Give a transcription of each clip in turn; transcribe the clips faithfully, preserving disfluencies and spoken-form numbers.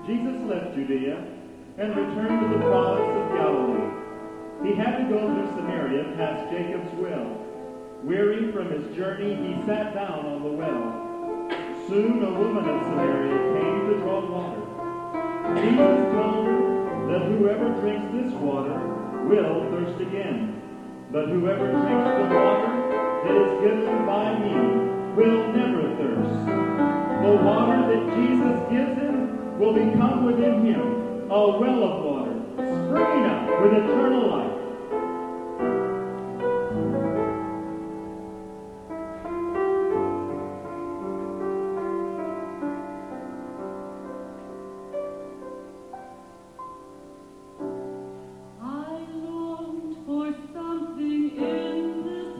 Jesus left Judea and returned to the province of Galilee. He had to go through Samaria past Jacob's well. Weary from his journey, he sat down on the well. Soon a woman of Samaria came to draw water. Jesus told her that whoever drinks this water will thirst again. But whoever drinks the water that is given by me will never thirst. The water that Jesus gives him will become within him a well of water, springing up with eternal life.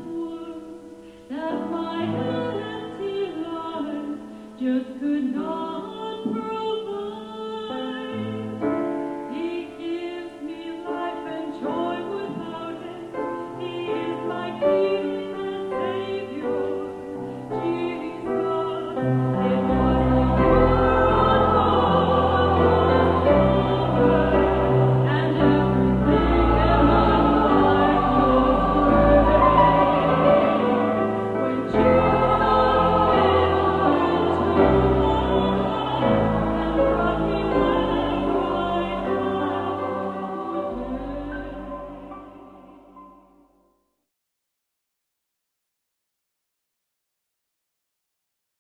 Just could not